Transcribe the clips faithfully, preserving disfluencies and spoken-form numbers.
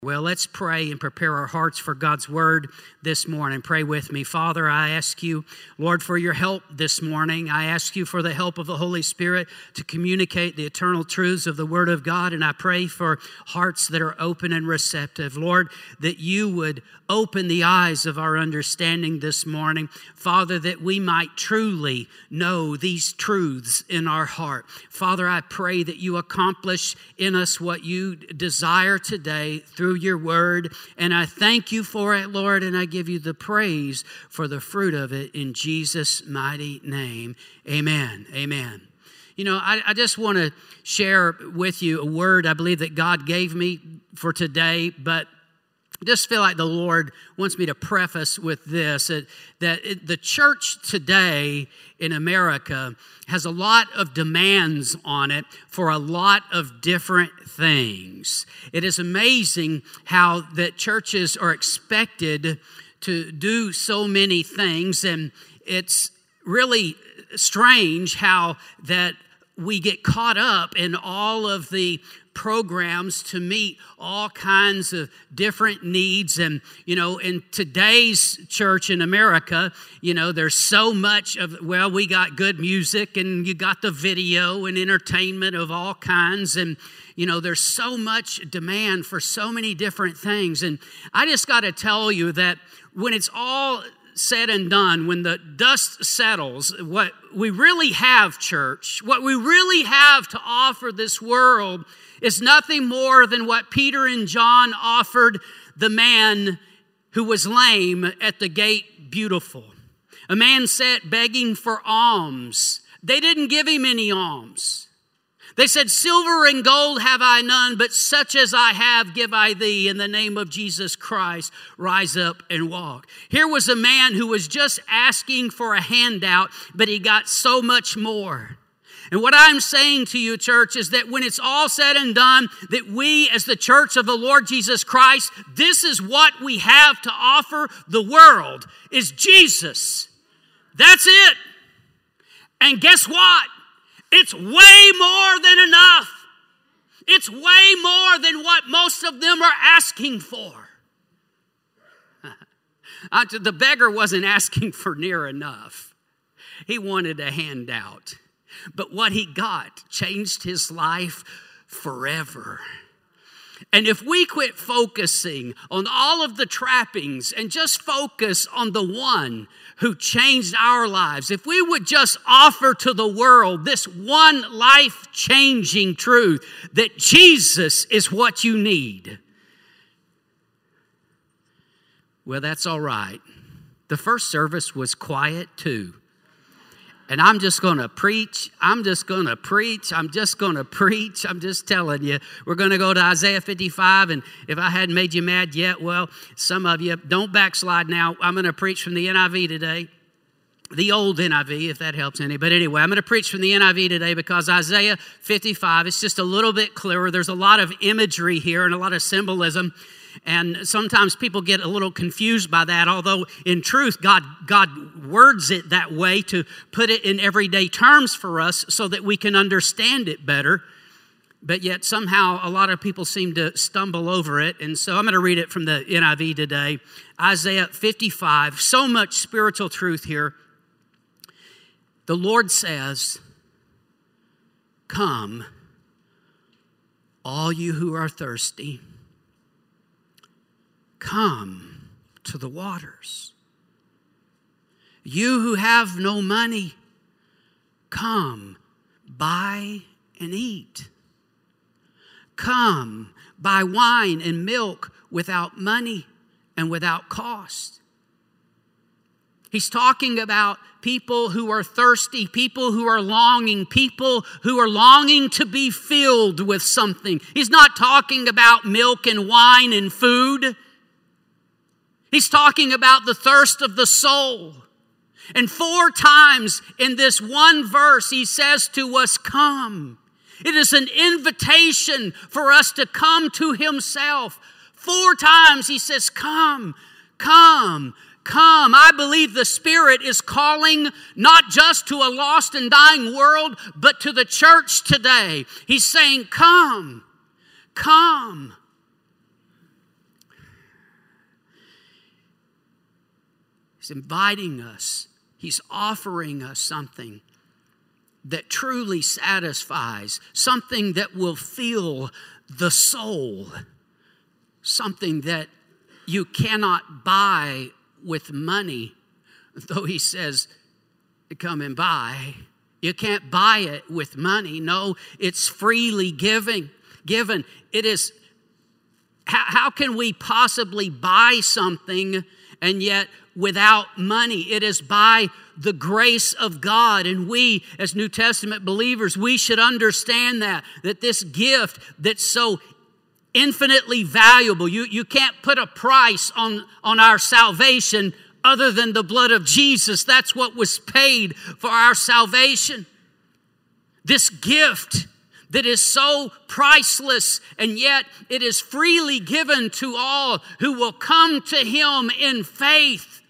Well, let's pray and prepare our hearts for God's word this morning. Pray with me. Father, I ask you, Lord, for your help this morning. I ask you for the help of the Holy Spirit to communicate the eternal truths of the word of God. And I pray for hearts that are open and receptive. Lord, that you would open the eyes of our understanding this morning. Father, that we might truly know these truths in our heart. Father, I pray that you accomplish in us what you desire today through your word. And I thank you for it, Lord, and I give you the praise for the fruit of it in Jesus' mighty name. Amen. Amen. You know, I, I just want to share with you a word I believe that God gave me for today, but I just feel like the Lord wants me to preface with this, that, that it, the church today in America has a lot of demands on it for a lot of different things. It is amazing how that churches are expected to do so many things, and it's really strange how that we get caught up in all of the programs to meet all kinds of different needs. And, you know, in today's church in America, you know, there's so much of, well, we got good music and you got the video and entertainment of all kinds. And, you know, there's so much demand for so many different things. And I just got to tell you that when it's all said and done, when the dust settles, what we really have, church, what we really have to offer this world is nothing more than what Peter and John offered the man who was lame at the gate beautiful. A man sat begging for alms. They didn't give him any alms. They said, "Silver and gold have I none, but such as I have give I thee. In the name of Jesus Christ, rise up and walk." Here was a man who was just asking for a handout, but he got so much more. And what I'm saying to you, church, is that when it's all said and done, that we as the church of the Lord Jesus Christ, this is what we have to offer the world, is Jesus. That's it. And guess what? It's way more than enough. It's way more than what most of them are asking for. The beggar wasn't asking for near enough. He wanted a handout. But what he got changed his life forever. And if we quit focusing on all of the trappings and just focus on the one who changed our lives, if we would just offer to the world this one life-changing truth that Jesus is what you need, well, that's all right. The first service was quiet too. And I'm just going to preach. I'm just going to preach. I'm just going to preach. I'm just telling you. We're going to go to Isaiah fifty-five. And if I hadn't made you mad yet, well, some of you, don't backslide now. I'm going to preach from the N I V today. The old N I V, if that helps any. But anyway, I'm going to preach from the N I V today because Isaiah fifty-five, it's just a little bit clearer. There's a lot of imagery here and a lot of symbolism. And sometimes people get a little confused by that, although in truth, God, God words it that way to put it in everyday terms for us so that we can understand it better. But yet somehow a lot of people seem to stumble over it. And so I'm going to read it from the N I V today. Isaiah fifty-five, so much spiritual truth here. The Lord says, "Come, all you who are thirsty. Come to the waters. You who have no money, come, buy and eat. Come, buy wine and milk without money and without cost." He's talking about people who are thirsty, people who are longing, people who are longing to be filled with something. He's not talking about milk and wine and food. He's talking about the thirst of the soul. And four times in this one verse, he says to us, "Come." It is an invitation for us to come to himself. Four times he says, "Come, come, come." I believe the Spirit is calling not just to a lost and dying world, but to the church today. He's saying, "Come, come." He's inviting us. He's offering us something that truly satisfies, something that will fill the soul, something that you cannot buy with money, though he says, come and buy. You can't buy it with money. No, it's freely giving, given. It is, how, how can we possibly buy something and yet without money? It is by the grace of God. And we, as New Testament believers, we should understand that, that this gift that's so infinitely valuable, you, you can't put a price on, on our salvation other than the blood of Jesus. That's what was paid for our salvation. This gift that is so priceless, and yet it is freely given to all who will come to Him in faith.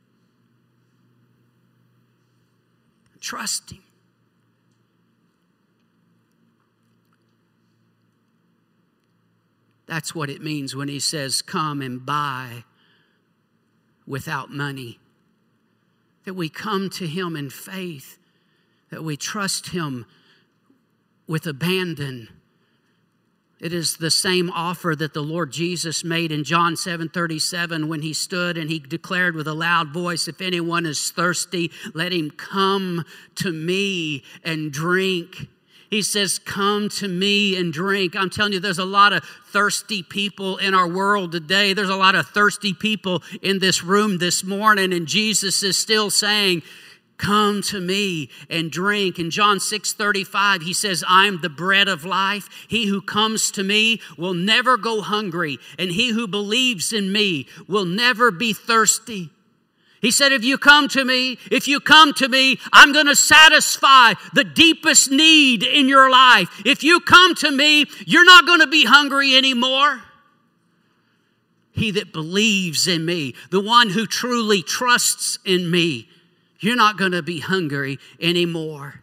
Trust Him. That's what it means when He says, come and buy without money. That we come to Him in faith, that we trust Him with abandon. It is the same offer that the Lord Jesus made in John seven thirty-seven when He stood and He declared with a loud voice, if anyone is thirsty, let him come to me and drink. He says, come to me and drink. I'm telling you, there's a lot of thirsty people in our world today. There's a lot of thirsty people in this room this morning. And Jesus is still saying, come to me and drink. In John six thirty-five, He says, I'm the bread of life. He who comes to me will never go hungry. And he who believes in me will never be thirsty. He said, if you come to me, if you come to me, I'm going to satisfy the deepest need in your life. If you come to me, you're not going to be hungry anymore. He that believes in me, the one who truly trusts in me, you're not going to be hungry anymore.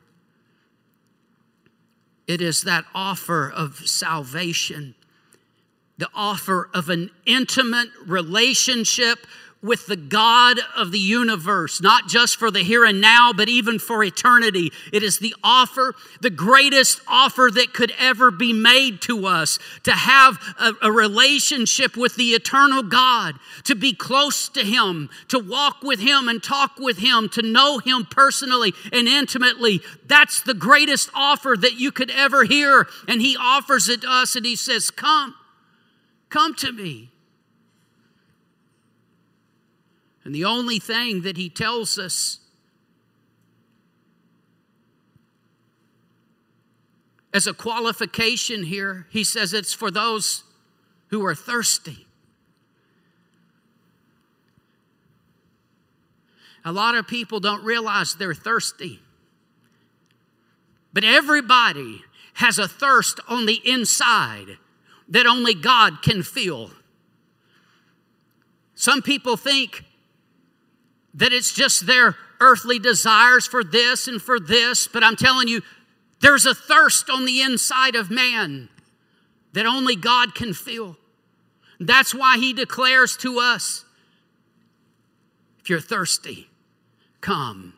It is that offer of salvation, the offer of an intimate relationship with the God of the universe, not just for the here and now, but even for eternity. It is the offer, the greatest offer that could ever be made to us, to have a, a relationship with the eternal God, to be close to Him, to walk with Him and talk with Him, to know Him personally and intimately. That's the greatest offer that you could ever hear. And He offers it to us and He says, come, come to me. And the only thing that He tells us as a qualification here, He says it's for those who are thirsty. A lot of people don't realize they're thirsty. But everybody has a thirst on the inside that only God can fill. Some people think that it's just their earthly desires for this and for this. But I'm telling you, there's a thirst on the inside of man that only God can fill. That's why He declares to us, if you're thirsty, come.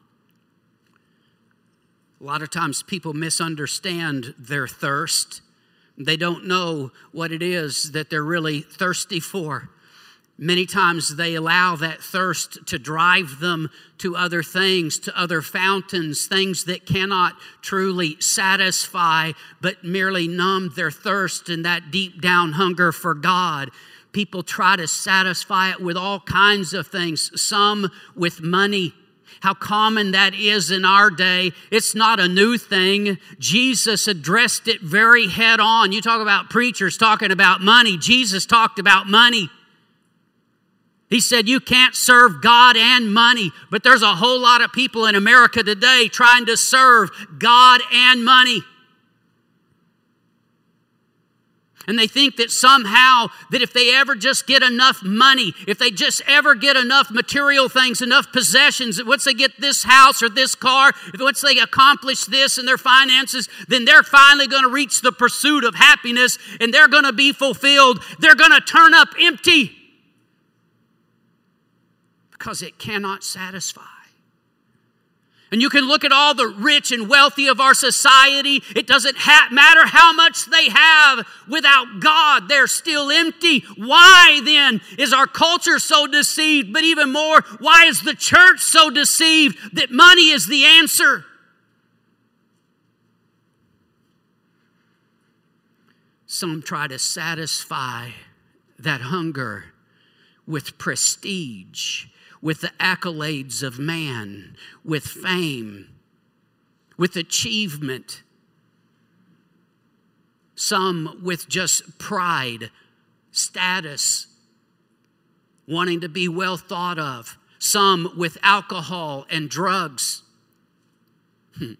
A lot of times people misunderstand their thirst. They don't know what it is that they're really thirsty for. Many times they allow that thirst to drive them to other things, to other fountains, things that cannot truly satisfy, but merely numb their thirst and that deep down hunger for God. People try to satisfy it with all kinds of things, some with money. How common that is in our day. It's not a new thing. Jesus addressed it very head on. You talk about preachers talking about money. Jesus talked about money. He said you can't serve God and money, but there's a whole lot of people in America today trying to serve God and money. And they think that somehow that if they ever just get enough money, if they just ever get enough material things, enough possessions, that once they get this house or this car, if once they accomplish this in their finances, then they're finally going to reach the pursuit of happiness and they're going to be fulfilled. They're going to turn up empty. because it cannot satisfy. And you can look at all the rich and wealthy of our society. It doesn't ha- matter how much they have. Without God, they're still empty. Why then is our culture so deceived? But even more, why is the church so deceived that money is the answer? Some try to satisfy that hunger with prestige, with the accolades of man, with fame, with achievement. Some with just pride, status, wanting to be well thought of. Some with alcohol and drugs. Hmm.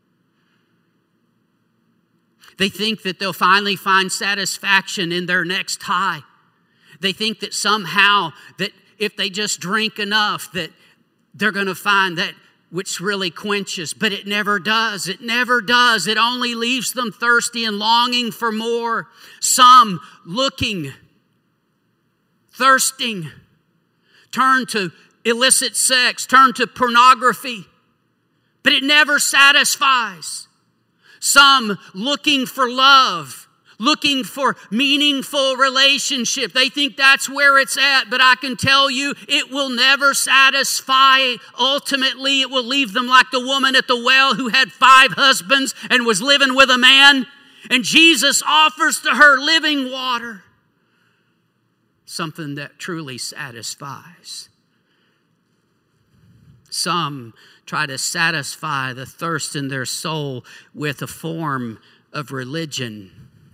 They think that they'll finally find satisfaction in their next high. They think that somehow that if they just drink enough, that they're going to find that which really quenches. But it never does. It never does. It only leaves them thirsty and longing for more. Some looking, thirsting, turn to illicit sex, turn to pornography. But it never satisfies. Some looking for love, looking for meaningful relationship. They think that's where it's at, but I can tell you it will never satisfy. Ultimately, it will leave them like the woman at the well who had five husbands and was living with a man. And Jesus offers to her living water, something that truly satisfies. Some try to satisfy the thirst in their soul with a form of religion.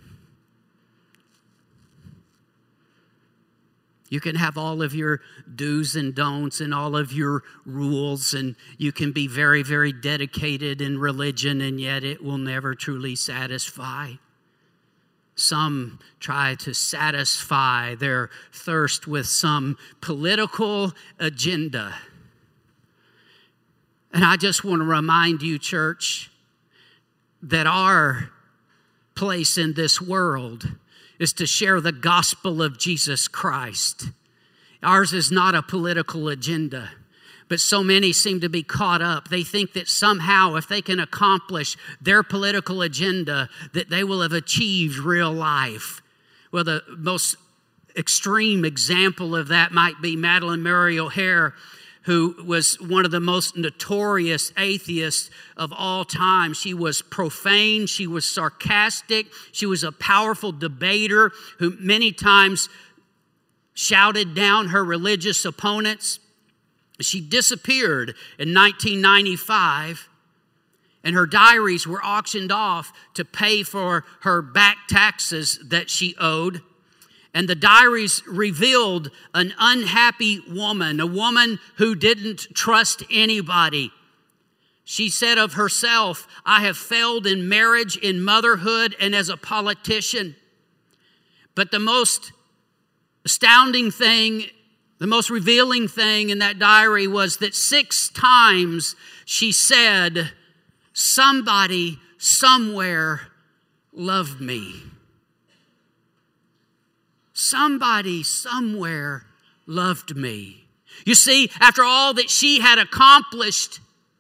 You can have all of your do's and don'ts and all of your rules, and you can be very, very dedicated in religion, and yet it will never truly satisfy. Some try to satisfy their thirst with some political agenda. And I just want to remind you, church, that our place in this world is to share the gospel of Jesus Christ. Ours is not a political agenda, but so many seem to be caught up. They think that somehow if they can accomplish their political agenda, that they will have achieved real life. Well, the most extreme example of that might be Madalyn Murray O'Hair, who was one of the most notorious atheists of all time. She was profane, she was sarcastic, she was a powerful debater who many times shouted down her religious opponents. She disappeared in nineteen ninety-five, and her diaries were auctioned off to pay for her back taxes that she owed. And the diaries revealed an unhappy woman, a woman who didn't trust anybody. She said of herself, "I have failed in marriage, in motherhood, and as a politician." But the most astounding thing, the most revealing thing in that diary was that six times she said, "Somebody somewhere loved me." Somebody somewhere loved me. You see, after all that she had accomplished,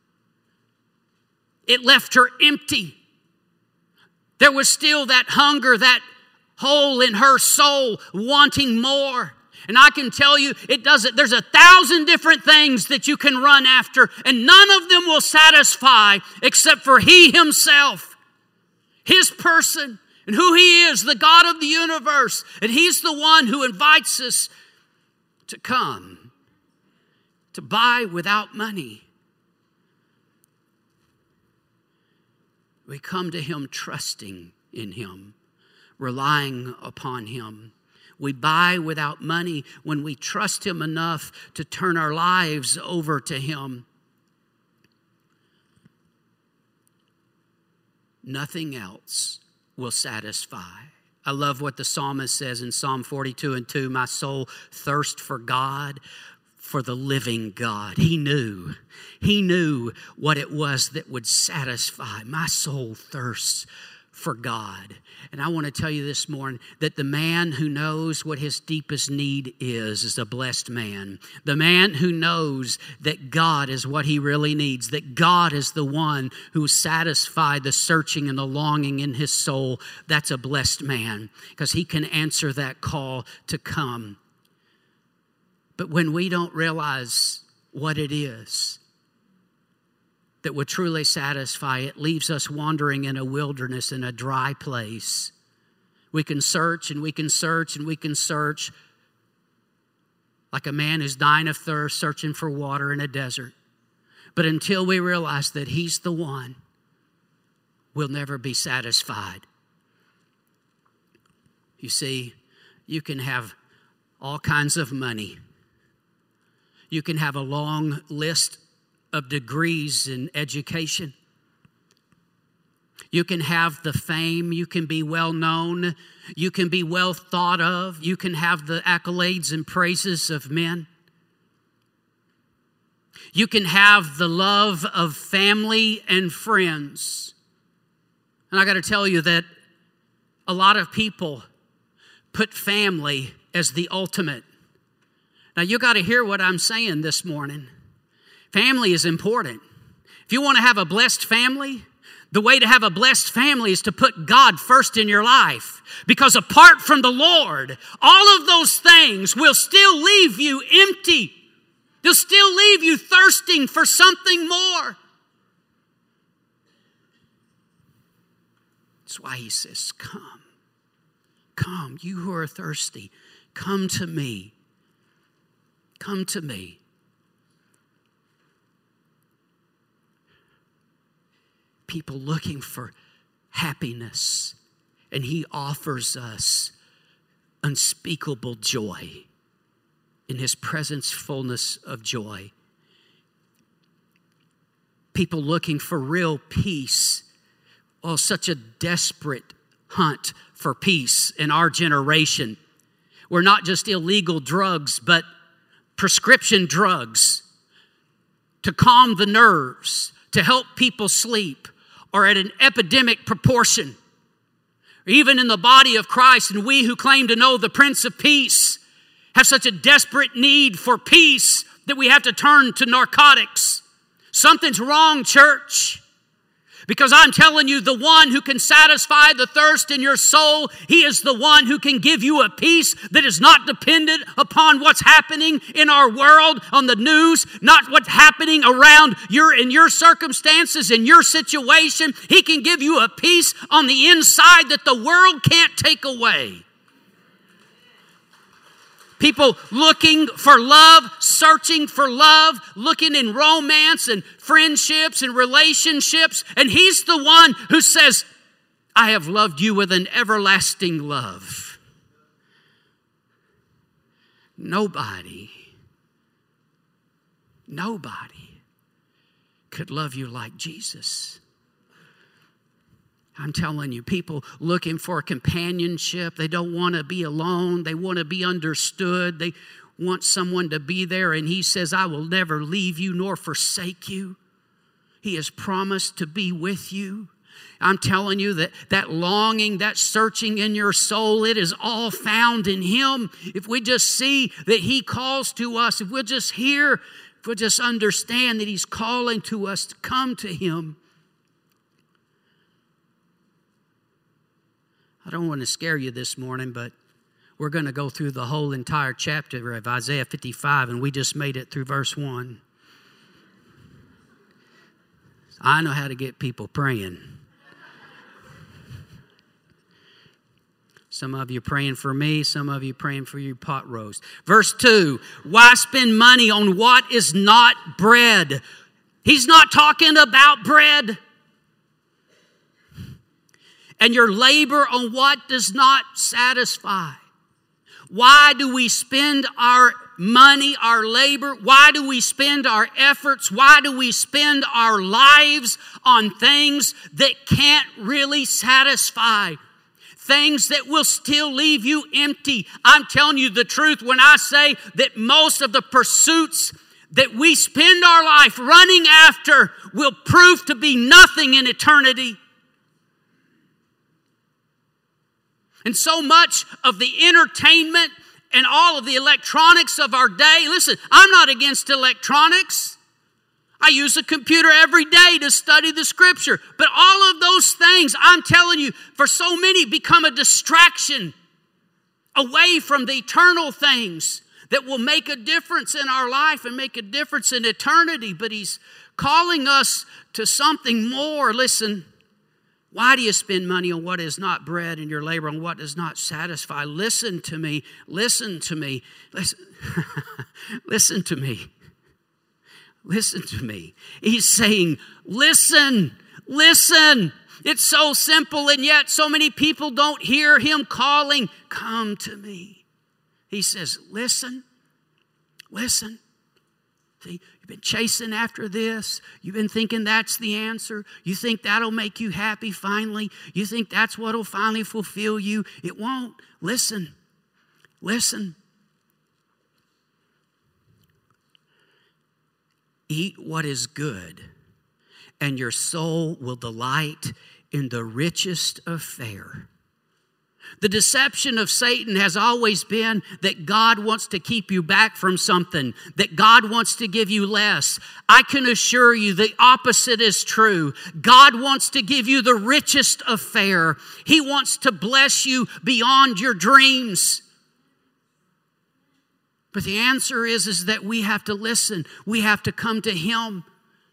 it left her empty. There was still that hunger, that hole in her soul, wanting more. And I can tell you, it doesn't. There's a thousand different things that you can run after, and none of them will satisfy except for He Himself, His person, and who He is, the God of the universe. And He's the one who invites us to come, to buy without money. We come to Him trusting in Him, relying upon Him. We buy without money when we trust Him enough to turn our lives over to Him. Nothing else will satisfy. I love what the psalmist says in Psalm forty-two and two. My soul thirsts for God, for the living God. He knew. He knew what it was that would satisfy. My soul thirsts for God. And I want to tell you this morning that the man who knows what his deepest need is, is a blessed man. The man who knows that God is what he really needs, that God is the one who satisfied the searching and the longing in his soul, that's a blessed man, because he can answer that call to come. But when we don't realize what it is that would truly satisfy, it leaves us wandering in a wilderness, in a dry place. We can search and we can search and we can search like a man who's dying of thirst, searching for water in a desert. But until we realize that he's the one, we'll never be satisfied. You see, you can have all kinds of money. You can have a long list of degrees in education. You can have the fame. You can be well known. You can be well thought of. You can have the accolades and praises of men. You can have the love of family and friends. And I got to tell you that a lot of people put family as the ultimate. Now you got to hear what I'm saying this morning. Family is important. If you want to have a blessed family, the way to have a blessed family is to put God first in your life. Because apart from the Lord, all of those things will still leave you empty. They'll still leave you thirsting for something more. That's why he says, come. Come, you who are thirsty, come to me. Come to me. People looking for happiness, and he offers us unspeakable joy. In his presence, fullness of joy. People looking for real peace. Oh, such a desperate hunt for peace in our generation. We're not just illegal drugs, but prescription drugs to calm the nerves, to help people sleep, or at an epidemic proportion. Even in the body of Christ, and we who claim to know the Prince of Peace have such a desperate need for peace that we have to turn to narcotics. Something's wrong, church. Because I'm telling you, the one who can satisfy the thirst in your soul, he is the one who can give you a peace that is not dependent upon what's happening in our world, on the news, not what's happening around your in your circumstances, in your situation. He can give you a peace on the inside that the world can't take away. People looking for love, searching for love, looking in romance and friendships and relationships. And he's the one who says, I have loved you with an everlasting love. Nobody, nobody could love you like Jesus. I'm telling you, people looking for companionship. They don't want to be alone. They want to be understood. They want someone to be there. And he says, I will never leave you nor forsake you. He has promised to be with you. I'm telling you that that longing, that searching in your soul, it is all found in him. If we just see that he calls to us, if we'll just hear, if we'll just understand that he's calling to us to come to him. I don't want to scare you this morning, but we're going to go through the whole entire chapter of Isaiah fifty-five, and we just made it through verse one. I know how to get people praying. Some of you praying for me, some of you praying for your pot roast. Verse two, why spend money on what is not bread? He's not talking about bread. And your labor on what does not satisfy. Why do we spend our money, our labor? Why do we spend our efforts? Why do we spend our lives on things that can't really satisfy? Things that will still leave you empty. I'm telling you the truth when I say that most of the pursuits that we spend our life running after will prove to be nothing in eternity. And so much of the entertainment and all of the electronics of our day, listen, I'm not against electronics. I use a computer every day to study the Scripture. But all of those things, I'm telling you, for so many become a distraction away from the eternal things that will make a difference in our life and make a difference in eternity. But He's calling us to something more. Listen, why do you spend money on what is not bread and your labor on what does not satisfy? Listen to me. Listen to me. Listen, listen to me. Listen to me. He's saying, listen, listen. It's so simple, and yet so many people don't hear Him calling, come to me. He says, listen, listen. See, you've been chasing after this. You've been thinking that's the answer. You think that'll make you happy finally. You think that's what'll finally fulfill you. It won't. Listen, listen. Eat what is good, and your soul will delight in the richest of fare. The deception of Satan has always been that God wants to keep you back from something, that God wants to give you less. I can assure you the opposite is true. God wants to give you the richest of fare. He wants to bless you beyond your dreams. But the answer is, is that we have to listen. We have to come to Him.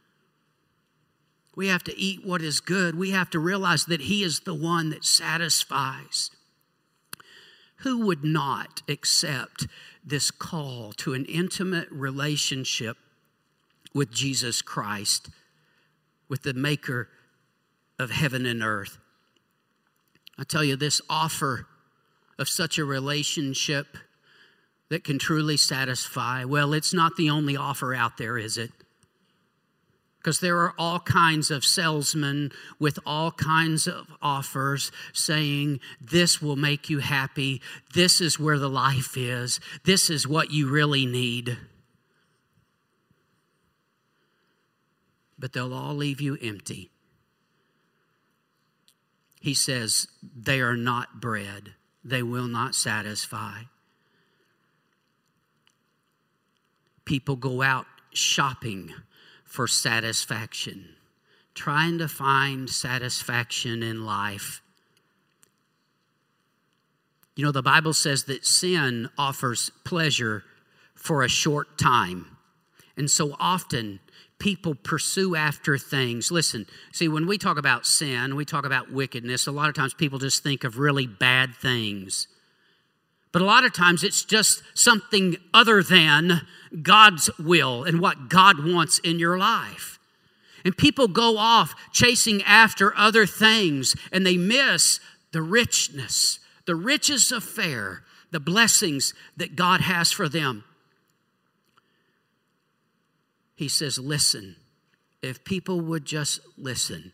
We have to eat what is good. We have to realize that He is the one that satisfies. Who would not accept this call to an intimate relationship with Jesus Christ, with the maker of heaven and earth? I tell you, this offer of such a relationship that can truly satisfy, well, it's not the only offer out there, is it? Because there are all kinds of salesmen with all kinds of offers saying, this will make you happy. This is where the life is. This is what you really need. But they'll all leave you empty. He says, they are not bread. They will not satisfy. People go out shopping for satisfaction, trying to find satisfaction in life. You know, the Bible says that sin offers pleasure for a short time. And so often people pursue after things. Listen, see, when we talk about sin, we talk about wickedness, a lot of times people just think of really bad things. But a lot of times it's just something other than God's will and what God wants in your life. And people go off chasing after other things and they miss the richness, the riches of fare, the blessings that God has for them. He says, listen, if people would just listen.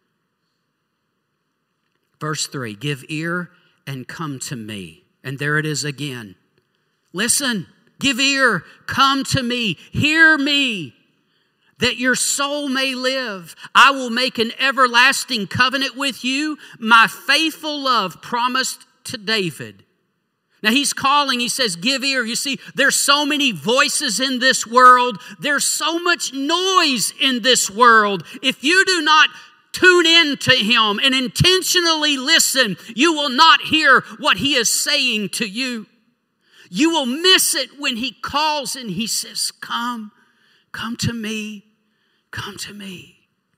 Verse three, give ear and come to me. And there it is again. Listen, give ear, come to me, hear me, that your soul may live. I will make an everlasting covenant with you, my faithful love promised to David. Now he's calling, he says, give ear. You see, there's so many voices in this world. There's so much noise in this world. If you do not tune in to Him and intentionally listen, you will not hear what He is saying to you. You will miss it when He calls and He says, come, come to me, come to me.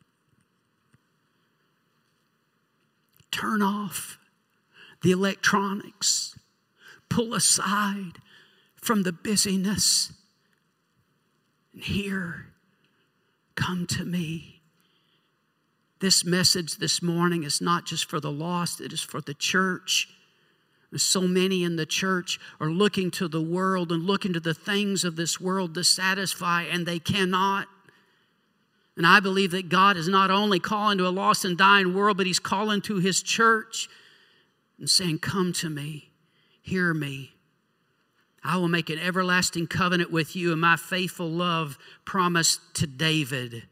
Turn off the electronics. Pull aside from the busyness and hear, come to me. This message this morning is not just for the lost, it is for the church. So many in the church are looking to the world and looking to the things of this world to satisfy, and they cannot. And I believe that God is not only calling to a lost and dying world, but He's calling to His church and saying, come to me, hear me. I will make an everlasting covenant with you and my faithful love promised to David.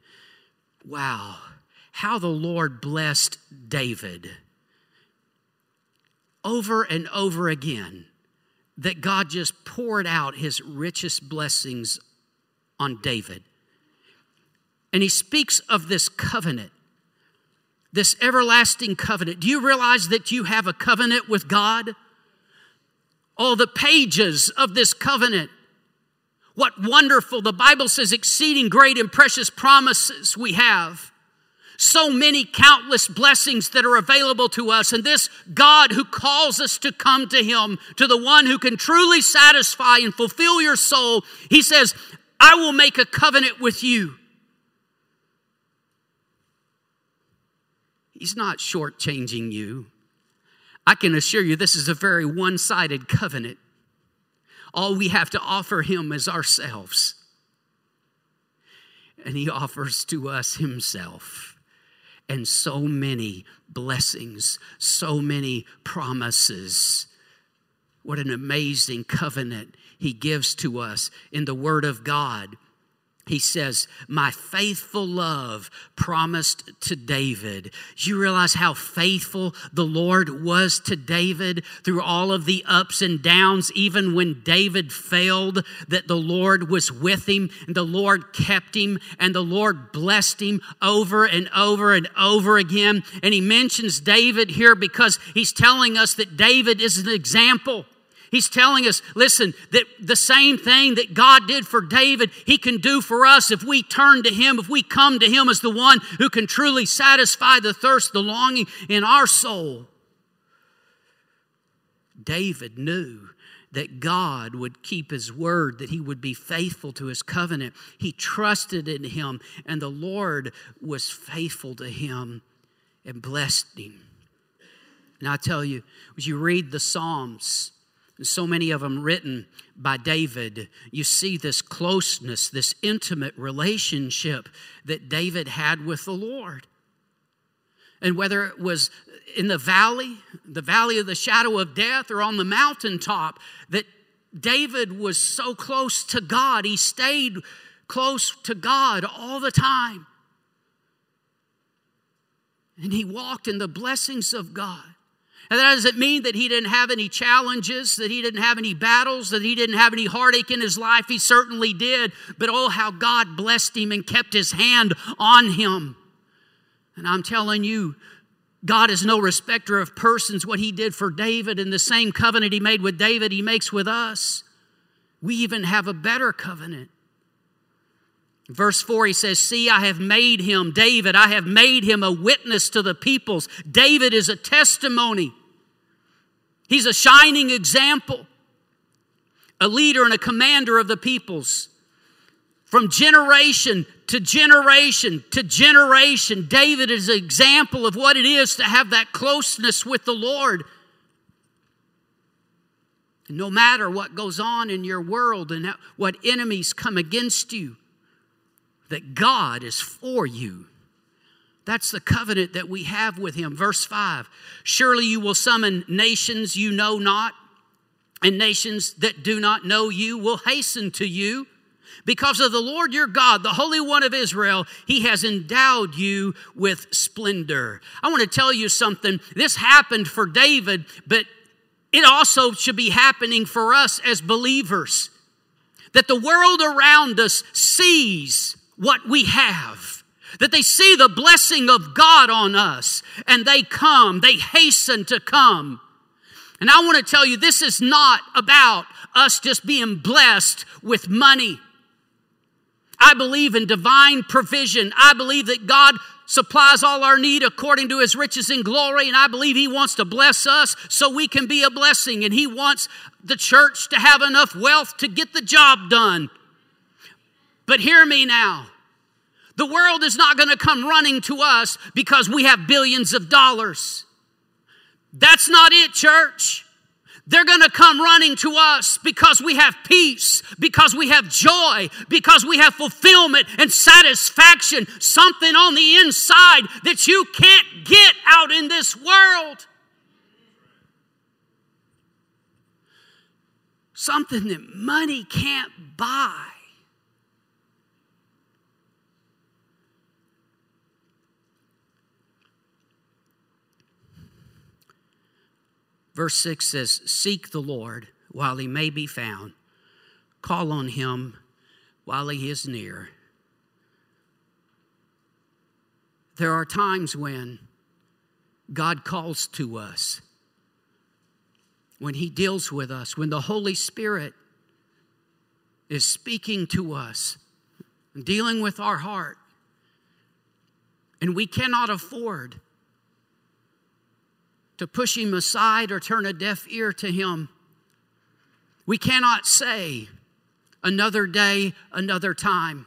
Wow. How the Lord blessed David. over and over again that God just poured out his richest blessings on David. And he speaks of this covenant, this everlasting covenant. Do you realize that you have a covenant with God? All the pages of this covenant. What wonderful, the Bible says, exceeding great and precious promises we have. So many countless blessings that are available to us. And this God who calls us to come to him, to the one who can truly satisfy and fulfill your soul, he says, I will make a covenant with you. He's not shortchanging you. I can assure you this is a very one-sided covenant. All we have to offer him is ourselves. And he offers to us himself. And so many blessings, so many promises. What an amazing covenant he gives to us in the Word of God. He says, my faithful love promised to David. You realize how faithful the Lord was to David through all of the ups and downs, even when David failed, that the Lord was with him and the Lord kept him and the Lord blessed him over and over and over again. And he mentions David here because he's telling us that David is an example. He's telling us, listen, that the same thing that God did for David, he can do for us if we turn to him, if we come to him as the one who can truly satisfy the thirst, the longing in our soul. David knew that God would keep his word, that he would be faithful to his covenant. He trusted in him, and the Lord was faithful to him and blessed him. And I tell you, as you read the Psalms, so many of them written by David, you see this closeness, this intimate relationship that David had with the Lord. And whether it was in the valley, the valley of the shadow of death, or on the mountaintop, that David was so close to God. He stayed close to God all the time. And he walked in the blessings of God. And that doesn't mean that he didn't have any challenges, that he didn't have any battles, that he didn't have any heartache in his life. He certainly did. But oh, how God blessed him and kept his hand on him. And I'm telling you, God is no respecter of persons. What he did for David and the same covenant he made with David, he makes with us. We even have a better covenant. Verse four, he says, see, I have made him, David, I have made him a witness to the peoples. David is a testimony. He's a shining example, a leader and a commander of the peoples. From generation to generation to generation, David is an example of what it is to have that closeness with the Lord. And no matter what goes on in your world and what enemies come against you, that God is for you. That's the covenant that we have with him. Verse five, surely you will summon nations you know not, and nations that do not know you will hasten to you. Because of the Lord your God, the Holy One of Israel, he has endowed you with splendor. I want to tell you something. This happened for David, but it also should be happening for us as believers. That the world around us sees what we have. That they see the blessing of God on us, and they come, they hasten to come. And I want to tell you, this is not about us just being blessed with money. I believe in divine provision. I believe that God supplies all our need according to his riches in glory. And I believe he wants to bless us so we can be a blessing. And he wants the church to have enough wealth to get the job done. But hear me now. The world is not going to come running to us because we have billions of dollars. That's not it, church. They're going to come running to us because we have peace, because we have joy, because we have fulfillment and satisfaction, something on the inside that you can't get out in this world. Something that money can't buy. Verse six says, seek the Lord while he may be found. Call on him while he is near. There are times when God calls to us, when he deals with us, when the Holy Spirit is speaking to us, dealing with our heart. And we cannot afford to push him aside or turn a deaf ear to him. We cannot say, another day, another time.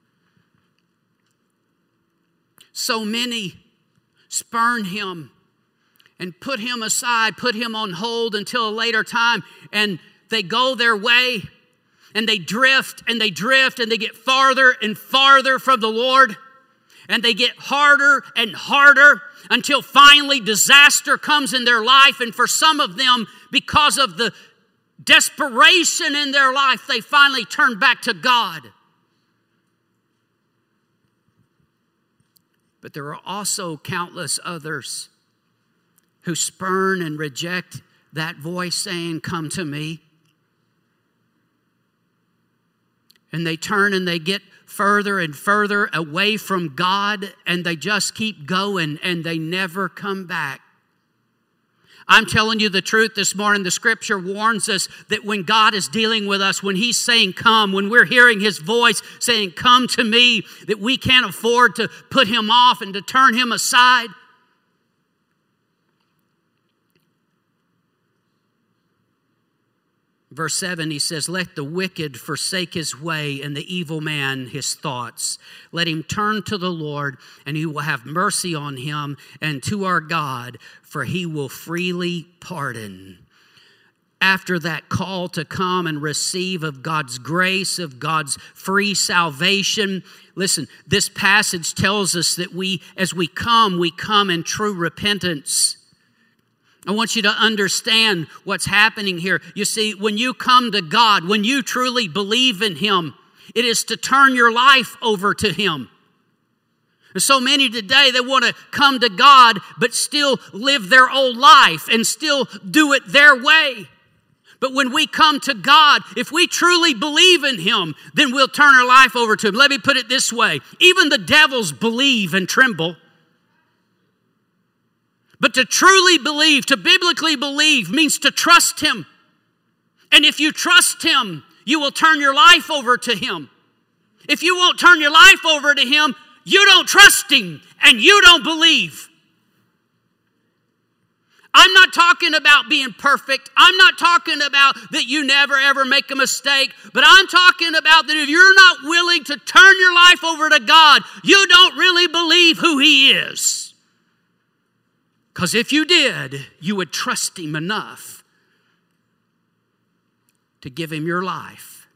So many spurn him and put him aside, put him on hold until a later time, and they go their way and they drift and they drift and they get farther and farther from the Lord, and they get harder and harder until finally disaster comes in their life. And for some of them, because of the desperation in their life, they finally turn back to God. But there are also countless others who spurn and reject that voice saying, come to me. And they turn and they get further and further away from God, and they just keep going and they never come back. I'm telling you the truth this morning. The scripture warns us that when God is dealing with us, when he's saying come, when we're hearing his voice saying come to me, that we can't afford to put him off and to turn him aside. Verse seven, he says, let the wicked forsake his way and the evil man his thoughts. Let him turn to the Lord, and he will have mercy on him, and to our God, for he will freely pardon. After that call to come and receive of God's grace, of God's free salvation, listen, this passage tells us that we, as we come, we come in true repentance. I want you to understand what's happening here. You see, when you come to God, when you truly believe in him, it is to turn your life over to him. And so many today, they want to come to God, but still live their old life and still do it their way. But when we come to God, if we truly believe in him, then we'll turn our life over to him. Let me put it this way. Even the devils believe and tremble. But to truly believe, to biblically believe, means to trust him. And if you trust him, you will turn your life over to him. If you won't turn your life over to him, you don't trust him and you don't believe. I'm not talking about being perfect. I'm not talking about that you never ever make a mistake. But I'm talking about that if you're not willing to turn your life over to God, you don't really believe who he is. Because if you did, you would trust him enough to give him your life.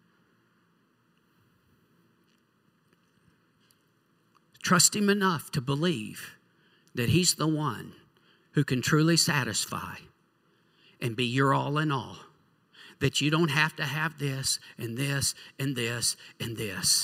Trust him enough to believe that he's the one who can truly satisfy and be your all in all. That you don't have to have this and this and this and this.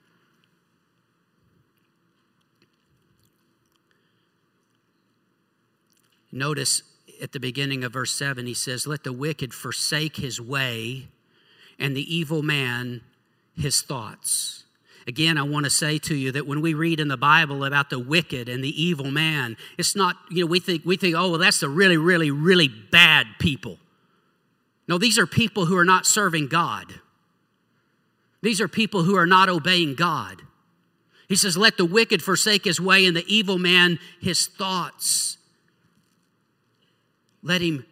Notice at the beginning of verse seven, he says, let the wicked forsake his way and the evil man his thoughts. Again, I want to say to you that when we read in the Bible about the wicked and the evil man, it's not, you know, we think, we think, oh, well, that's the really, really, really bad people. No, these are people who are not serving God. These are people who are not obeying God. He says, let the wicked forsake his way and the evil man his thoughts. Let him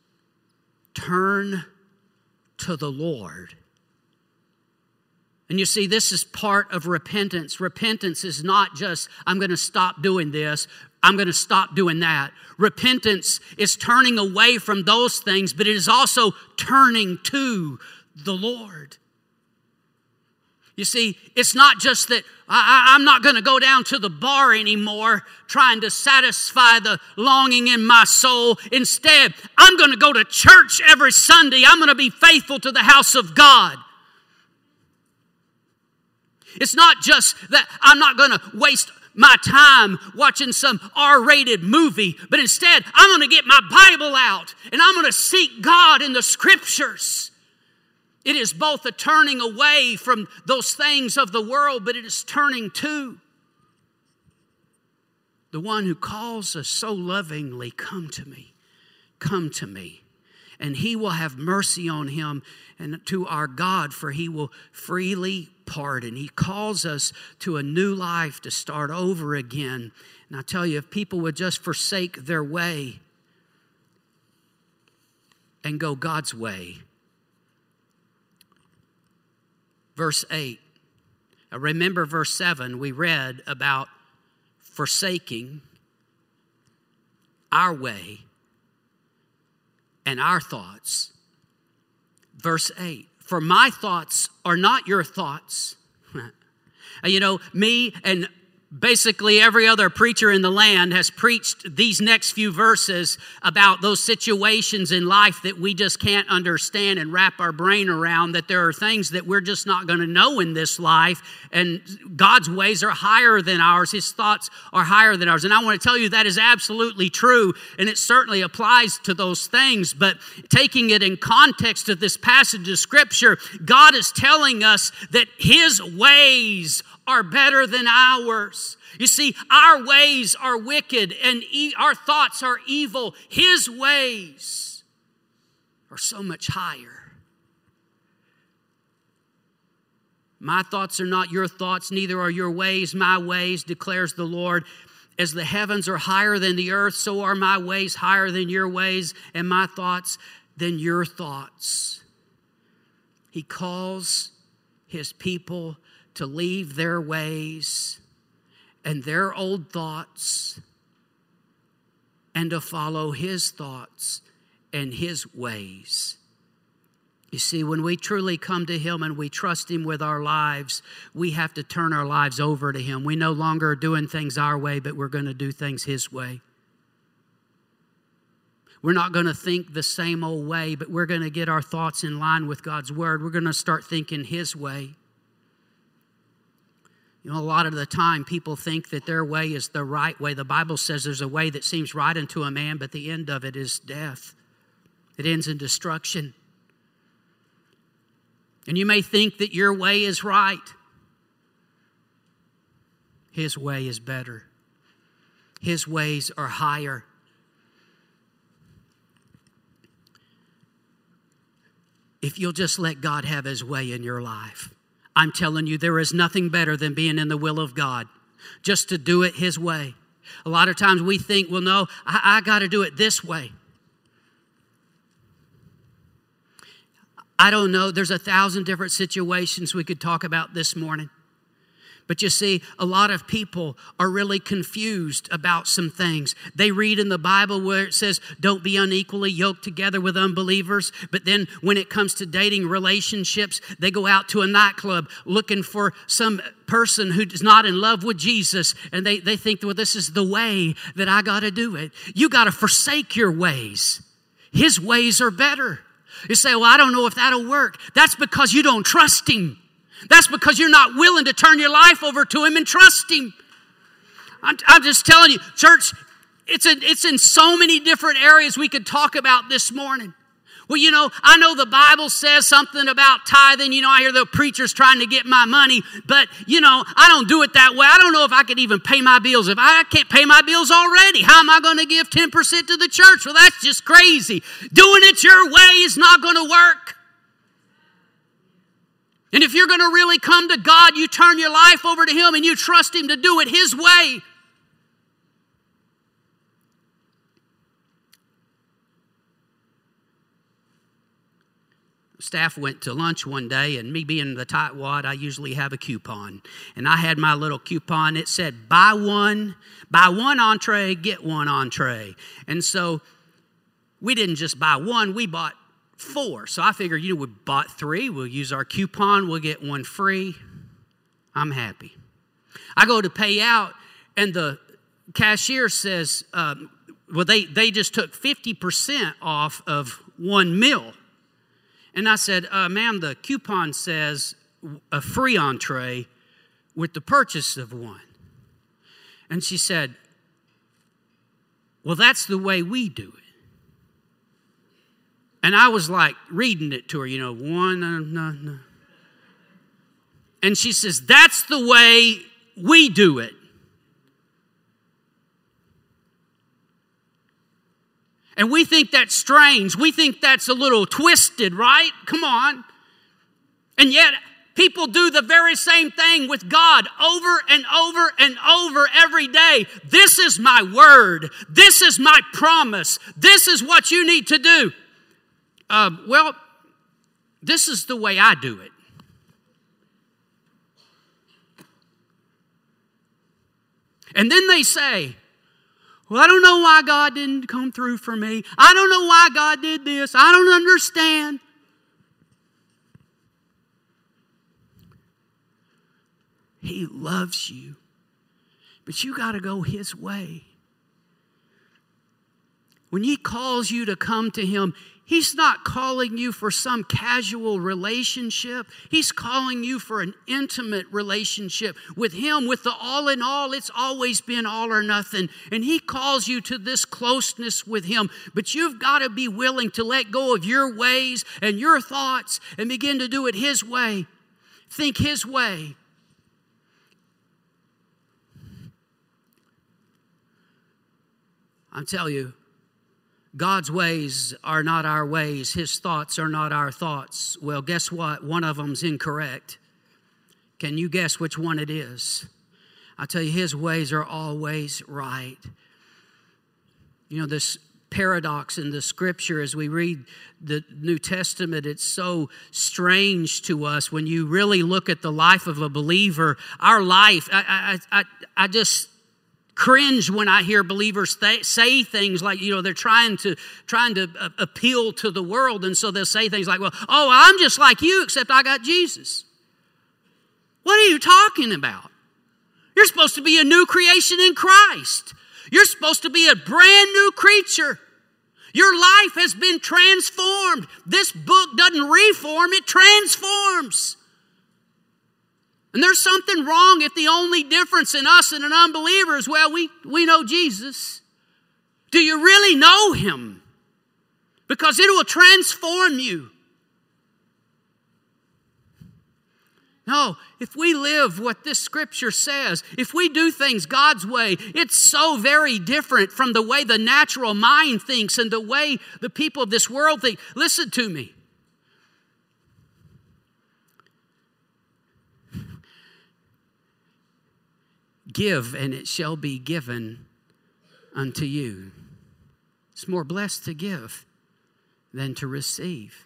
turn to the Lord. And you see, this is part of repentance. Repentance is not just, I'm going to stop doing this, I'm going to stop doing that. Repentance is turning away from those things, but it is also turning to the Lord. You see, it's not just that I, I'm not going to go down to the bar anymore trying to satisfy the longing in my soul. Instead, I'm going to go to church every Sunday. I'm going to be faithful to the house of God. It's not just that I'm not going to waste my time watching some R-rated movie, but instead I'm going to get my Bible out and I'm going to seek God in the Scriptures. It is both a turning away from those things of the world, but it is turning to the one who calls us so lovingly, come to me, come to me. And he will have mercy on him and to our God, for he will freely pardon. He calls us to a new life, to start over again. And I tell you, if people would just forsake their way and go God's way. Verse eight. I remember verse seven, we read about forsaking our way and our thoughts. Verse eight, for my thoughts are not your thoughts. You know, me and basically every other preacher in the land has preached these next few verses about those situations in life that we just can't understand and wrap our brain around, that there are things that we're just not going to know in this life, and God's ways are higher than ours. His thoughts are higher than ours. And I want to tell you that is absolutely true, and it certainly applies to those things. But taking it in context of this passage of Scripture, God is telling us that His ways are better than ours. You see, our ways are wicked and e- our thoughts are evil. His ways are so much higher. My thoughts are not your thoughts, neither are your ways my ways, declares the Lord. As the heavens are higher than the earth, so are my ways higher than your ways, and my thoughts than your thoughts. He calls His people to leave their ways and their old thoughts and to follow His thoughts and His ways. You see, when we truly come to Him and we trust Him with our lives, we have to turn our lives over to Him. We no longer are doing things our way, but we're going to do things His way. We're not going to think the same old way, but we're going to get our thoughts in line with God's Word. We're going to start thinking His way. You know, a lot of the time people think that their way is the right way. The Bible says there's a way that seems right unto a man, but the end of it is death. It ends in destruction. And you may think that your way is right. His way is better. His ways are higher. If you'll just let God have His way in your life, I'm telling you, there is nothing better than being in the will of God, just to do it His way. A lot of times we think, well, no, I, I got to do it this way. I don't know. There's a thousand different situations we could talk about this morning. But you see, a lot of people are really confused about some things. They read in the Bible where it says, don't be unequally yoked together with unbelievers. But then when it comes to dating relationships, they go out to a nightclub looking for some person who's not in love with Jesus. And they, they think, well, this is the way that I got to do it. You got to forsake your ways. His ways are better. You say, well, I don't know if that'll work. That's because you don't trust Him. That's because you're not willing to turn your life over to Him and trust Him. I'm, I'm just telling you, church, it's, a, it's in so many different areas we could talk about this morning. Well, you know, I know the Bible says something about tithing. You know, I hear the preachers trying to get my money. But, you know, I don't do it that way. I don't know if I could even pay my bills. If I can't pay my bills already, how am I going to give ten percent to the church? Well, that's just crazy. Doing it your way is not going to work. And if you're going to really come to God, you turn your life over to Him and you trust Him to do it His way. Staff went to lunch one day, and me being the tightwad, I usually have a coupon. And I had my little coupon. It said, buy one, buy one entree, get one entree. And so we didn't just buy one, we bought four. So I figured, you know, we bought three. We'll use our coupon. We'll get one free. I'm happy. I go to pay out, and the cashier says, um, well, they, they just took fifty percent off of one meal. And I said, uh, ma'am, the coupon says a free entree with the purchase of one. And she said, well, that's the way we do it. And I was like reading it to her, you know, one, no, no, no. And she says, that's the way we do it. And we think that's strange. We think that's a little twisted, right? Come on. And yet, people do the very same thing with God over and over and over every day. This is my word. This is my promise. This is what you need to do. Uh, well, this is the way I do it. And then they say, well, I don't know why God didn't come through for me. I don't know why God did this. I don't understand. He loves you, but you got to go His way. When He calls you to come to Him, He's not calling you for some casual relationship. He's calling you for an intimate relationship with Him, with the all in all. It's always been all or nothing. And He calls you to this closeness with Him. But you've got to be willing to let go of your ways and your thoughts and begin to do it His way. Think His way. I'm telling you, God's ways are not our ways. His thoughts are not our thoughts. Well, guess what? One of them's incorrect. Can you guess which one it is? I tell you, His ways are always right. You know, this paradox in the Scripture as we read the New Testament, it's so strange to us when you really look at the life of a believer. Our life, I, I, I, I just cringe when I hear believers th- say things like, you know, they're trying to trying to uh, appeal to the world. And so they'll say things like, well, oh, I'm just like you, except I got Jesus. What are you talking about? You're supposed to be a new creation in Christ. You're supposed to be a brand new creature. Your life has been transformed. This book doesn't reform, it transforms. And there's something wrong if the only difference in us and an unbeliever is, well, we, we know Jesus. Do you really know Him? Because it will transform you. No, if we live what this Scripture says, if we do things God's way, it's so very different from the way the natural mind thinks and the way the people of this world think. Listen to me. Give, and it shall be given unto you. It's more blessed to give than to receive.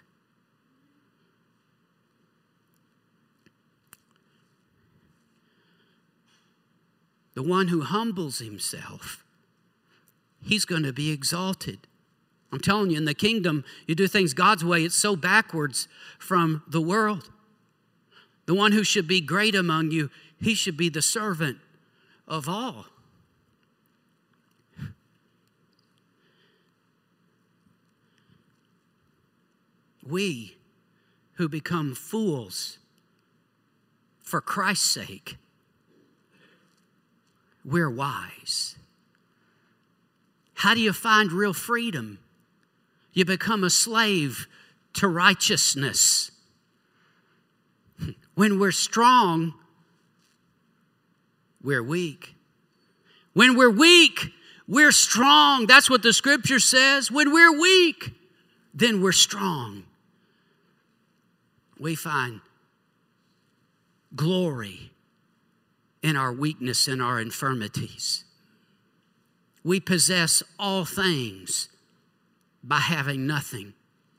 The one who humbles himself, he's going to be exalted. I'm telling you, in the kingdom, you do things God's way, it's so backwards from the world. The one who should be great among you, he should be the servant of all. We who become fools for Christ's sake, we're wise. How do you find real freedom? You become a slave to righteousness. When we're strong, we're weak. When we're weak, we're strong. That's what the Scripture says. When we're weak, then we're strong. We find glory in our weakness and our infirmities. We possess all things by having nothing.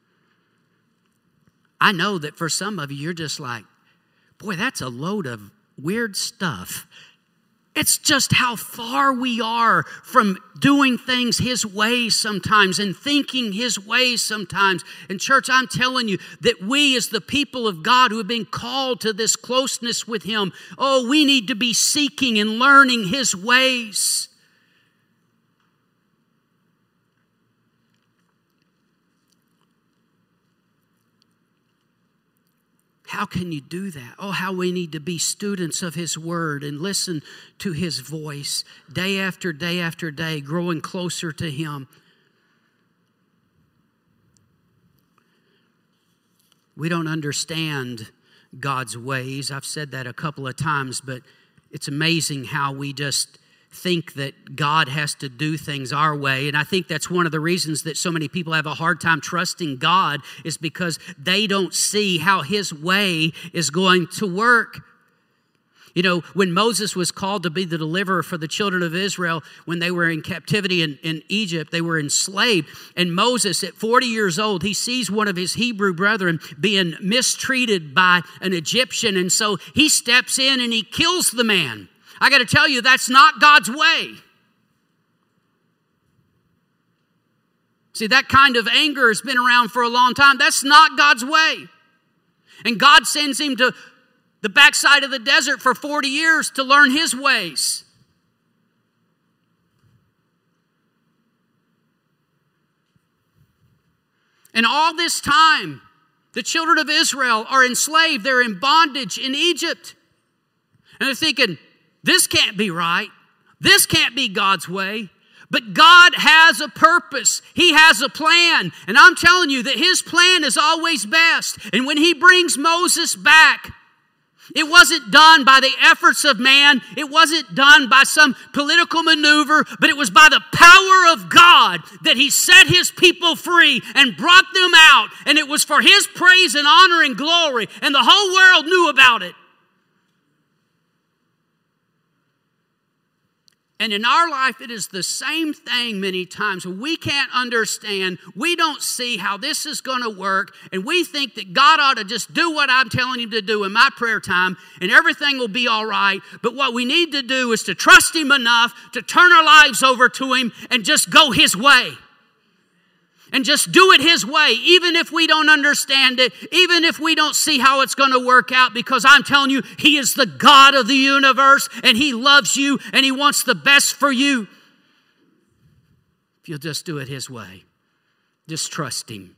I know that for some of you, you're just like, boy, that's a load of weird stuff. It's just how far we are from doing things His ways sometimes and thinking His ways sometimes. And church, I'm telling you that we as the people of God who have been called to this closeness with Him, oh, we need to be seeking and learning His ways. How can you do that? Oh, how we need to be students of His Word and listen to His voice day after day after day, growing closer to Him. We don't understand God's ways. I've said that a couple of times, but it's amazing how we just think that God has to do things our way. And I think that's one of the reasons that so many people have a hard time trusting God, is because they don't see how His way is going to work. You know, when Moses was called to be the deliverer for the children of Israel, when they were in captivity in, in Egypt, they were enslaved. And Moses, at forty years old, he sees one of his Hebrew brethren being mistreated by an Egyptian. And so he steps in and he kills the man. I got to tell you, that's not God's way. See, that kind of anger has been around for a long time. That's not God's way. And God sends him to the backside of the desert for forty years to learn His ways. And all this time, the children of Israel are enslaved. They're in bondage in Egypt. And they're thinking, this can't be right. This can't be God's way. But God has a purpose. He has a plan. And I'm telling you that His plan is always best. And when He brings Moses back, it wasn't done by the efforts of man. It wasn't done by some political maneuver, but it was by the power of God that He set His people free and brought them out. And it was for His praise and honor and glory. And the whole world knew about it. And in our life, it is the same thing many times. We can't understand. We don't see how this is going to work. And we think that God ought to just do what I'm telling Him to do in my prayer time and everything will be all right. But what we need to do is to trust Him enough to turn our lives over to Him and just go His way. And just do it His way, even if we don't understand it, even if we don't see how it's going to work out, because I'm telling you, He is the God of the universe, and He loves you, and He wants the best for you. If you'll just do it His way, just trust Him.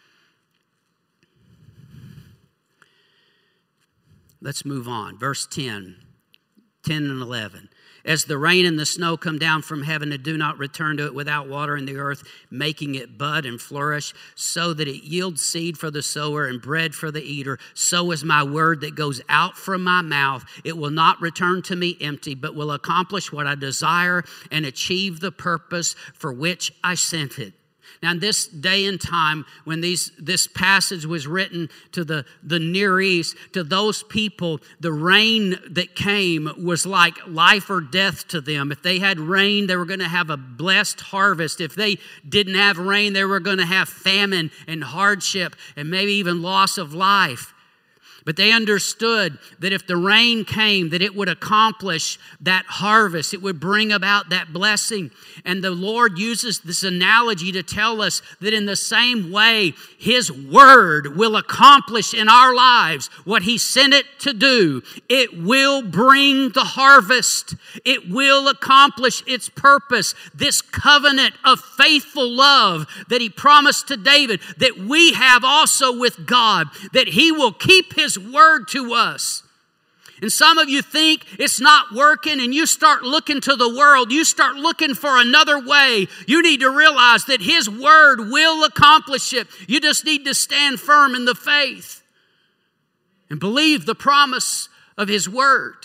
Let's move on. Verse ten, ten and eleven. As the rain and the snow come down from heaven and do not return to it without watering the earth, making it bud and flourish, so that it yields seed for the sower and bread for the eater, so is my word that goes out from my mouth. It will not return to me empty, but will accomplish what I desire and achieve the purpose for which I sent it. Now, in this day and time, when these this passage was written to the, the Near East, to those people, the rain that came was like life or death to them. If they had rain, they were going to have a blessed harvest. If they didn't have rain, they were going to have famine and hardship and maybe even loss of life. But they understood that if the rain came, that it would accomplish that harvest. It would bring about that blessing. And the Lord uses this analogy to tell us that in the same way, His word will accomplish in our lives what He sent it to do. It will bring the harvest. It will accomplish its purpose. This covenant of faithful love that He promised to David, that we have also with God, that He will keep His word to us. And some of you think it's not working and you start looking to the world. You start looking for another way. You need to realize that His word will accomplish it. You just need to stand firm in the faith and believe the promise of His word.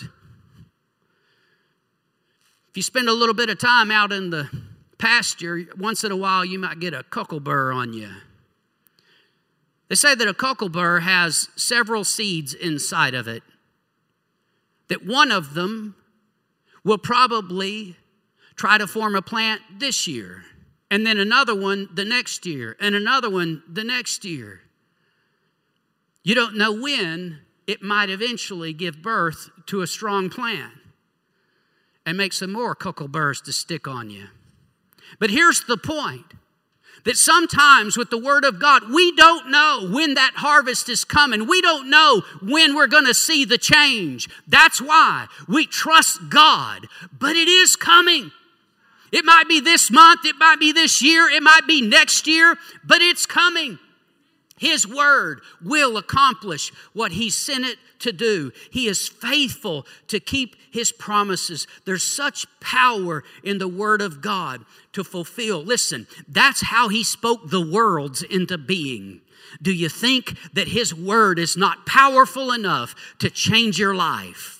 If you spend a little bit of time out in the pasture, once in a while you might get a cocklebur on you. They say that a cocklebur has several seeds inside of it. That one of them will probably try to form a plant this year. And then another one the next year. And another one the next year. You don't know when it might eventually give birth to a strong plant. And make some more cockleburs to stick on you. But here's the point. That sometimes with the Word of God, we don't know when that harvest is coming. We don't know when we're going to see the change. That's why we trust God. But it is coming. It might be this month. It might be this year. It might be next year. But it's coming. His word will accomplish what He sent it to do. He is faithful to keep His promises. There's such power in the word of God to fulfill. Listen, that's how He spoke the worlds into being. Do you think that His word is not powerful enough to change your life?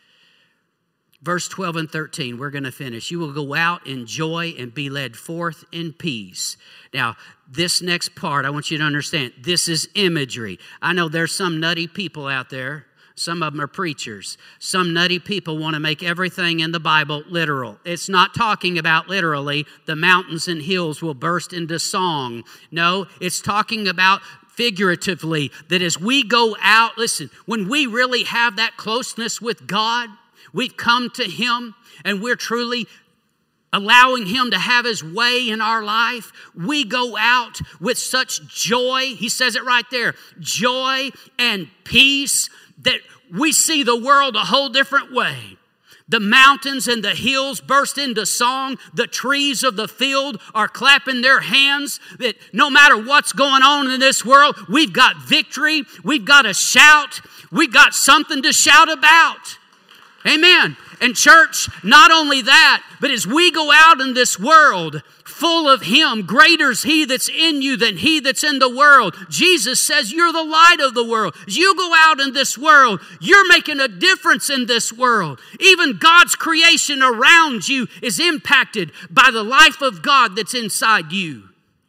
Verse twelve and thirteen, we're going to finish. You will go out in joy and be led forth in peace. Now, this next part, I want you to understand, this is imagery. I know there's some nutty people out there. Some of them are preachers. Some nutty people want to make everything in the Bible literal. It's not talking about literally, the mountains and hills will burst into song. No, it's talking about figuratively, that as we go out, listen, when we really have that closeness with God, we've come to Him and we're truly allowing Him to have His way in our life. We go out with such joy. He says it right there. Joy and peace that we see the world a whole different way. The mountains and the hills burst into song. The trees of the field are clapping their hands. That no matter what's going on in this world, we've got victory. We've got a shout. We've got something to shout about. Amen. And church, not only that, but as we go out in this world full of Him, greater is He that's in you than he that's in the world. Jesus says you're the light of the world. As you go out in this world, you're making a difference in this world. Even God's creation around you is impacted by the life of God that's inside you.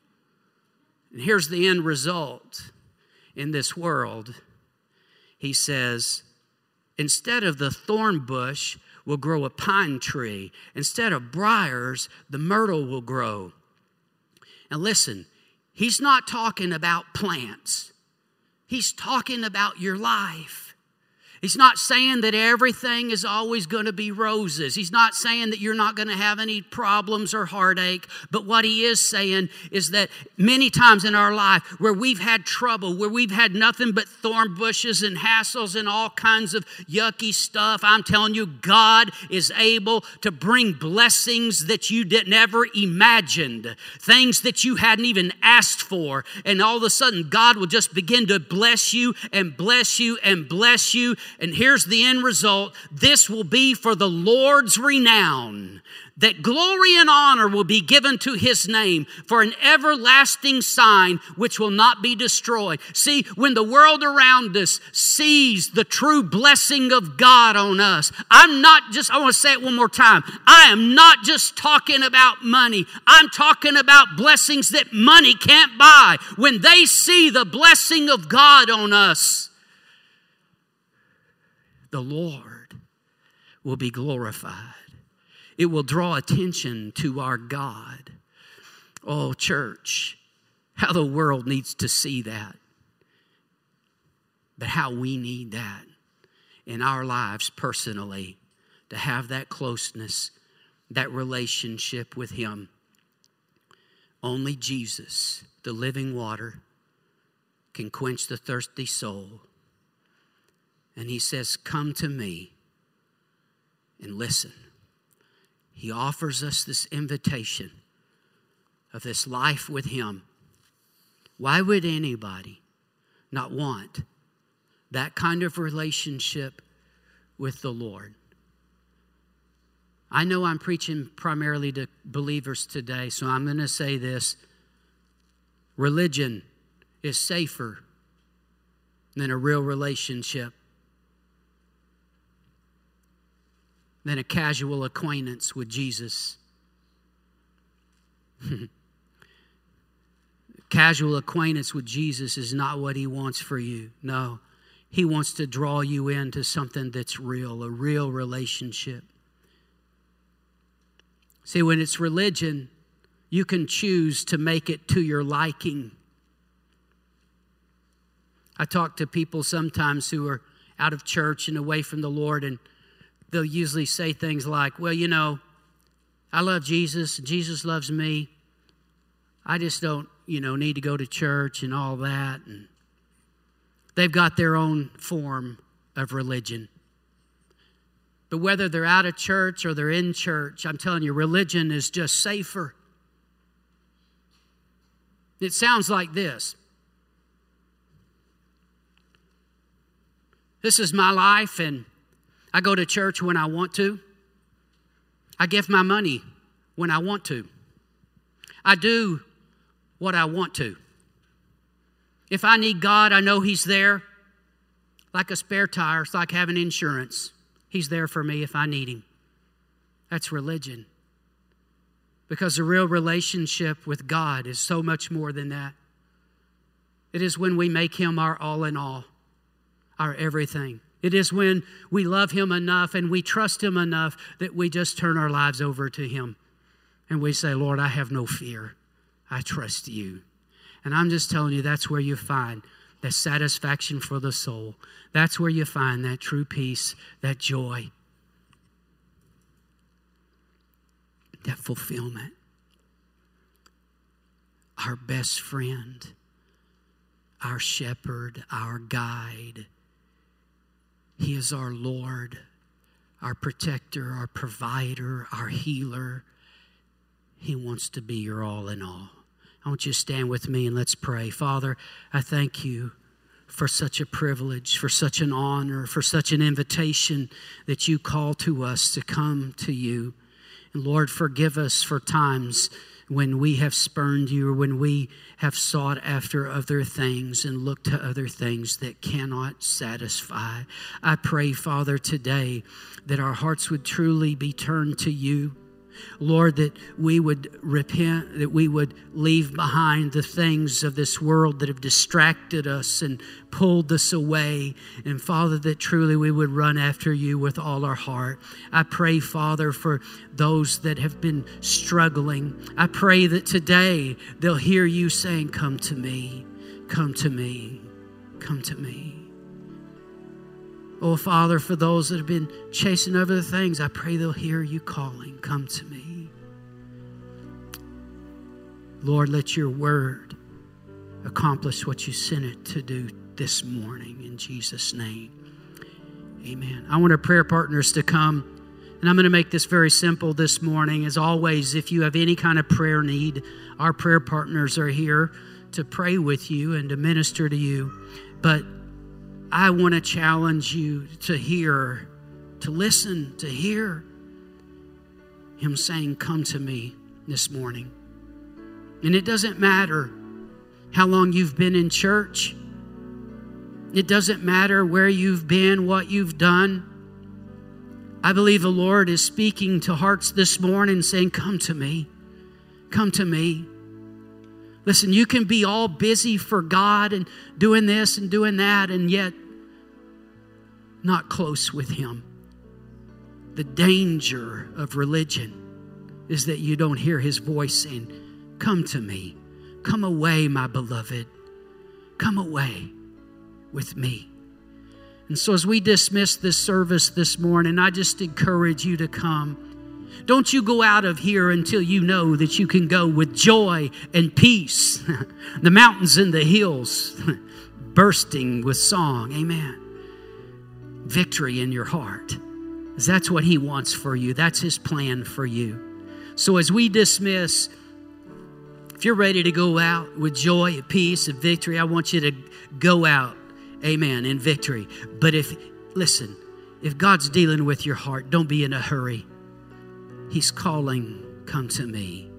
And here's the end result in this world. He says, instead of the thorn bush will grow a pine tree. Instead of briars, the myrtle will grow. And listen, He's not talking about plants. He's talking about your life. He's not saying that everything is always going to be roses. He's not saying that you're not going to have any problems or heartache. But what He is saying is that many times in our life where we've had trouble, where we've had nothing but thorn bushes and hassles and all kinds of yucky stuff, I'm telling you, God is able to bring blessings that you did never imagined, things that you hadn't even asked for. And all of a sudden, God will just begin to bless you and bless you and bless you. And here's the end result. This will be for the Lord's renown, that glory and honor will be given to His name for an everlasting sign which will not be destroyed. See, when the world around us sees the true blessing of God on us, I'm not just, I want to say it one more time. I am not just talking about money. I'm talking about blessings that money can't buy. When they see the blessing of God on us, the Lord will be glorified. It will draw attention to our God. Oh, church, how the world needs to see that. But how we need that in our lives personally, to have that closeness, that relationship with Him. Only Jesus, the living water, can quench the thirsty soul. And He says, come to me and listen. He offers us this invitation of this life with Him. Why would anybody not want that kind of relationship with the Lord? I know I'm preaching primarily to believers today, so I'm going to say this. Religion is safer than a real relationship, than a casual acquaintance with Jesus. Casual acquaintance with Jesus is not what He wants for you. No, He wants to draw you into something that's real, a real relationship. See, when it's religion, you can choose to make it to your liking. I talk to people sometimes who are out of church and away from the Lord, and they'll usually say things like, well, you know, I love Jesus. Jesus loves me. I just don't, you know, need to go to church and all that. And they've got their own form of religion. But whether they're out of church or they're in church, I'm telling you, religion is just safer. It sounds like this. This is my life, and I go to church when I want to. I give my money when I want to. I do what I want to. If I need God, I know He's there. Like a spare tire, it's like having insurance. He's there for me if I need Him. That's religion. Because the real relationship with God is so much more than that. It is when we make Him our all in all, our everything. It is when we love Him enough and we trust Him enough that we just turn our lives over to Him. And we say, Lord, I have no fear. I trust You. And I'm just telling you, that's where you find that satisfaction for the soul. That's where you find that true peace, that joy, that fulfillment. Our best friend, our shepherd, our guide. He is our Lord, our protector, our provider, our healer. He wants to be your all in all. I want you to stand with me and let's pray. Father, I thank You for such a privilege, for such an honor, for such an invitation that You call to us to come to You. And Lord, forgive us for times when we have spurned You, or when we have sought after other things and looked to other things that cannot satisfy. I pray, Father, today that our hearts would truly be turned to You. Lord, that we would repent, that we would leave behind the things of this world that have distracted us and pulled us away. And Father, that truly we would run after You with all our heart. I pray, Father, for those that have been struggling. I pray that today they'll hear You saying, come to Me, come to Me, come to Me. Oh, Father, for those that have been chasing other things, I pray they'll hear You calling, come to Me. Lord, let Your word accomplish what You sent it to do this morning. In Jesus' name, amen. I want our prayer partners to come, and I'm going to make this very simple this morning. As always, if you have any kind of prayer need, our prayer partners are here to pray with you and to minister to you. But I want to challenge you to hear, to listen, to hear Him saying, come to Me this morning. And it doesn't matter how long you've been in church. It doesn't matter where you've been, what you've done. I believe the Lord is speaking to hearts this morning saying, come to Me, come to Me. Listen, you can be all busy for God and doing this and doing that, and yet not close with Him. The danger of religion is that you don't hear His voice saying, come to Me. Come away, my beloved. Come away with Me. And so as we dismiss this service this morning, I just encourage you to come. Don't you go out of here until you know that you can go with joy and peace. The mountains and the hills bursting with song. Amen. Victory in your heart. That's what He wants for you. That's His plan for you. So as we dismiss, if you're ready to go out with joy and peace and victory, I want you to go out, amen, in victory. But if, listen, if God's dealing with your heart, don't be in a hurry. He's calling, come to Me.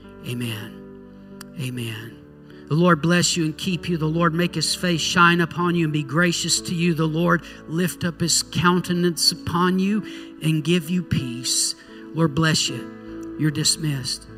Amen. Amen. The Lord bless you and keep you. The Lord make His face shine upon you and be gracious to you. The Lord lift up His countenance upon you and give you peace. Lord bless you. You're dismissed.